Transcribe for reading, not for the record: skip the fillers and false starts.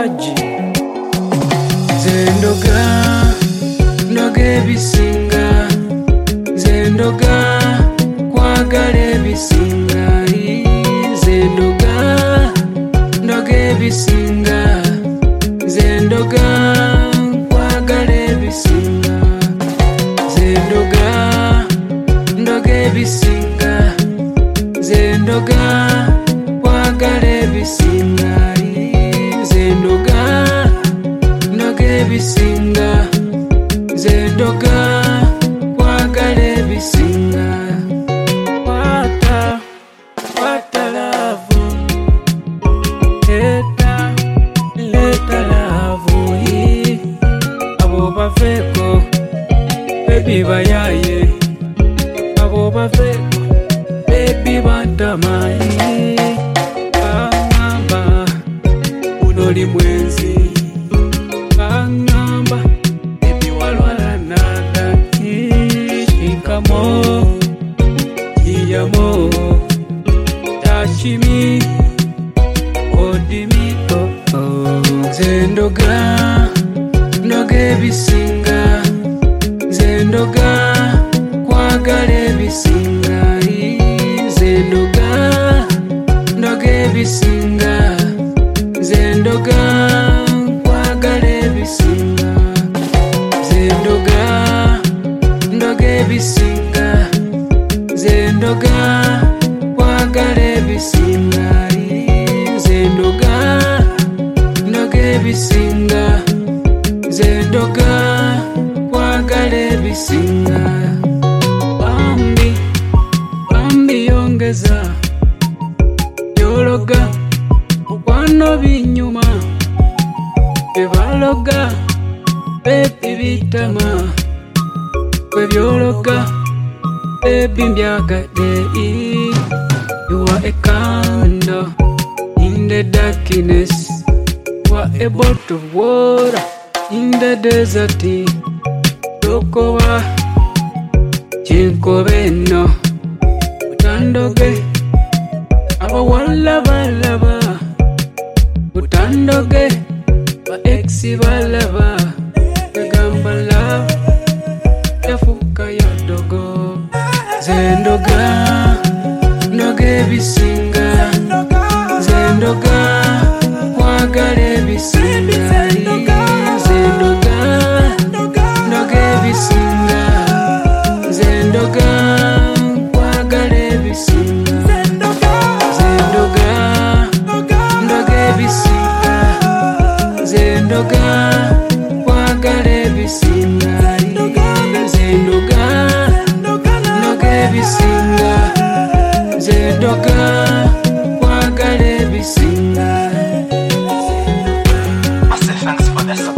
Haji Zendoga Ndoge bisinga Zendoga Kwagale bisinga Zendoga Ndoge bisinga Zendoga Kwagale bisinga Zendoga Ndoge bisinga Zendoga Kwagale bisinga Zendoga Ndoge bisinga Zendoga Kwagale bisinga Wata love Leta love Abo baveko Baby bayaye Abo baveko Baby bandamai Angamba Unoli mwenzi Angamba Baby walwala nada Shikamo Iyamo Tashimi Odimi Zendoga Ndoge bisinga Zendoga Kwagale bisinga Zendoga Ndoge bisinga Zendoga Kwagale bisinga Zendoga Ndoge bisinga Zendoga Kwagale bisinga Zendoga Ndoge bisinga Zendoga Kwagale bisinga Bambi yongeza Yologa Mukwano binyuma Bebaloga Baby bitama Kwebyologa Baby mbyagade You are a candle in the darkness You are a bottle of water in the desert Tokowa Chinkobeno Mutandoge Abawala balaba Mutandoge Ba exi balaba Tegamba love Yafuka ya dogo Zendoga Ndoge bisinga Zendoga Kwagale bisinga Zendoga Ndoge bisinga Zendoga Kwagale bisinga Zendoga Ndoge bisinga Zendoga Kwagale bisinga Zendoga Ndoge bisinga Zendoga Kwagale bisinga. I say thanks for this.